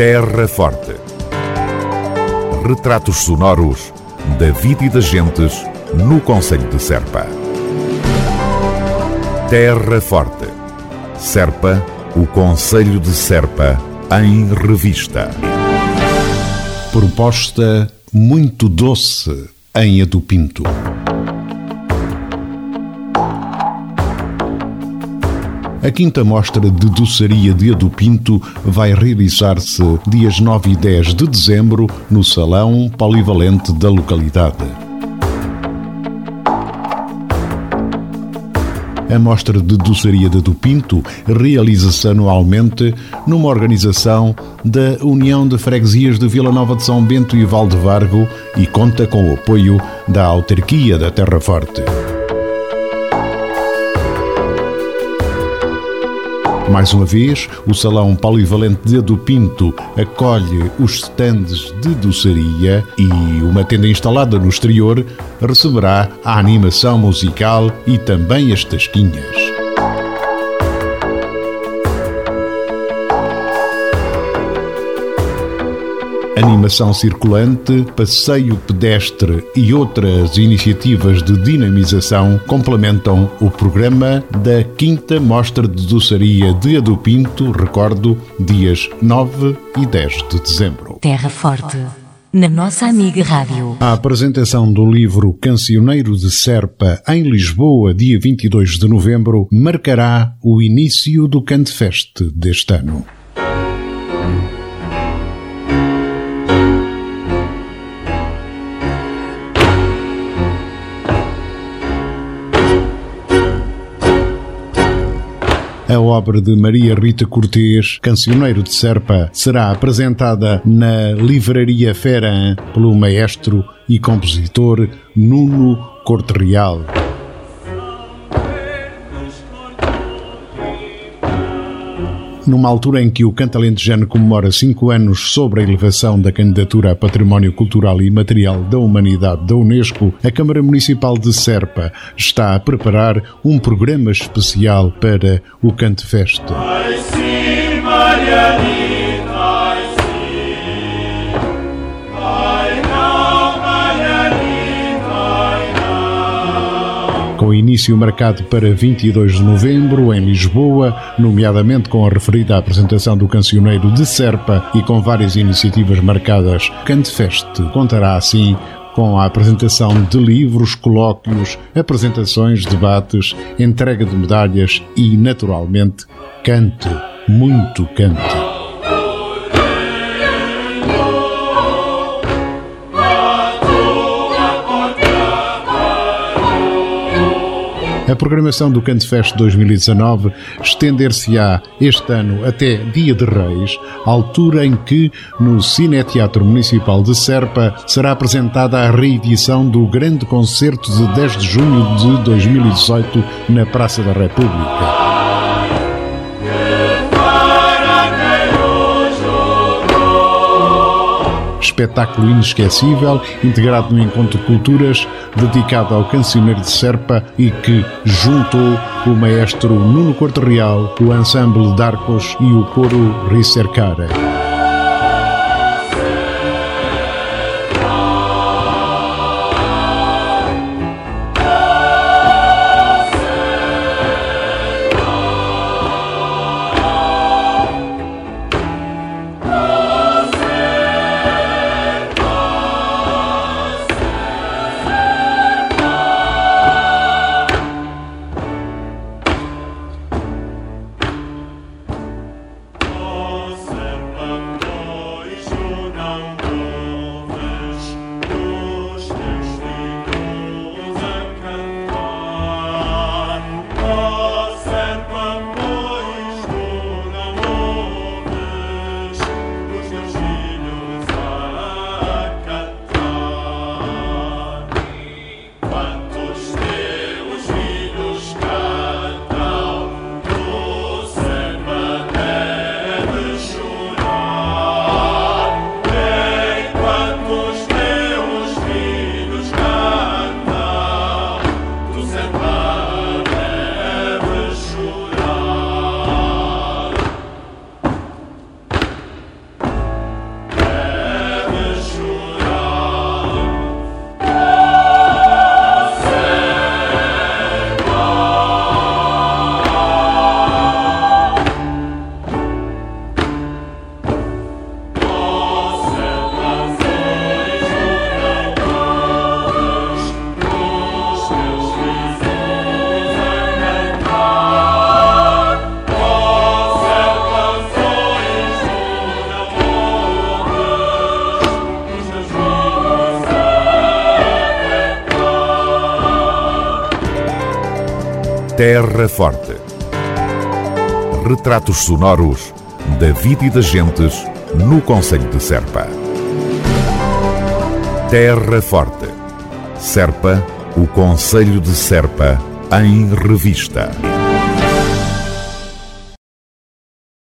Terra Forte. Retratos sonoros da vida e das gentes no concelho de Serpa. Terra Forte. Serpa, o concelho de Serpa, em revista. Proposta muito doce em Edu Pinto. A quinta mostra de doçaria de Edu Pinto vai realizar-se dias 9 e 10 de dezembro no Salão Polivalente da localidade. A mostra de doçaria de Edu Pinto realiza-se anualmente numa organização da União de Freguesias de Vila Nova de São Bento e Valdevargo e conta com o apoio da autarquia da Terra Forte. Mais uma vez, o Salão Polivalente de Edu Pinto acolhe os stands de doçaria e uma tenda instalada no exterior receberá a animação musical e também as tasquinhas. Animação circulante, passeio pedestre e outras iniciativas de dinamização complementam o programa da quinta Mostra de Doçaria de Edu Pinto, recordo, dias 9 e 10 de dezembro. Terra Forte, na nossa amiga rádio. A apresentação do livro Cancioneiro de Serpa em Lisboa, dia 22 de novembro, marcará o início do Cantefest deste ano. A obra de Maria Rita Cortês, Cancioneiro de Serpa, será apresentada na Livraria Feran pelo maestro e compositor Nuno Corte Real. Numa altura em que o canto alentejano comemora 5 anos sobre a elevação da candidatura a Património Cultural e Imaterial da Humanidade da Unesco, a Câmara Municipal de Serpa está a preparar um programa especial para o Cantefest. Com início marcado para 22 de novembro, em Lisboa, nomeadamente com a referida apresentação do Cancioneiro de Serpa e com várias iniciativas marcadas, Cantefest contará assim com a apresentação de livros, colóquios, apresentações, debates, entrega de medalhas e, naturalmente, cante, muito cante. A programação do Cantefest 2019 estender-se-á este ano até Dia de Reis, altura em que, no Cineteatro Municipal de Serpa, será apresentada a reedição do grande concerto de 10 de junho de 2018 na Praça da República. Espetáculo inesquecível, integrado no Encontro de Culturas, dedicado ao Cancioneiro de Serpa e que juntou o maestro Nuno Corte Real, o ensemble de Arcos e o coro Ricercara. Terra Forte. Retratos sonoros da vida e das gentes no concelho de Serpa. Terra Forte. Serpa, o concelho de Serpa, em revista.